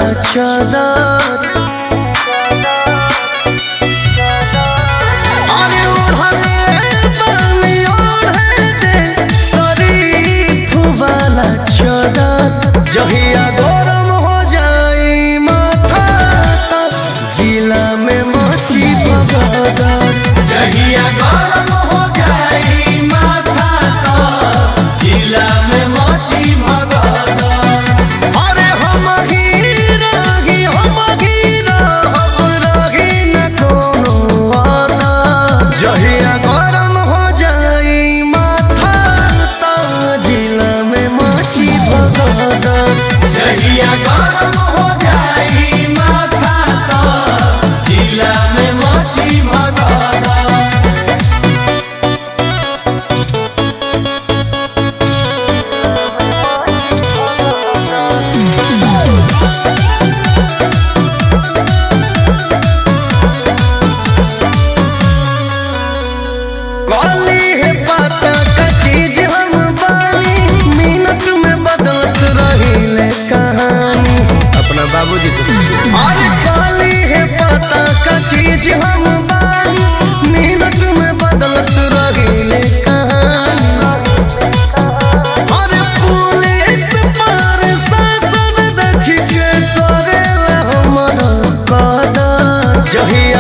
चादर अरे ओढ़ले बानी ओढ़े दे शरीफ वाला चादर जहिया गरम हो जाई माथा तब जिला में मची भगदड़ जहिया गरम हो जाई माथा तब जिला में मची भगदड़ अरे हम न कोनो वादा जहिया गरम हो जाई माथा तब जिला में मची भगदड़ जहिया गरम हो जाई माथा तब जिला में मची भगदड़ कॉली है पता का चीज हम बानी मिनट में बदलत रहीले कहानी अपना बाबूजी से अरे कॉली है पता का चीज हम बानी मिनट में बदलत रहीले कहानी अरे पुलिस पर शासन देख के करेला हमर कदर जहिया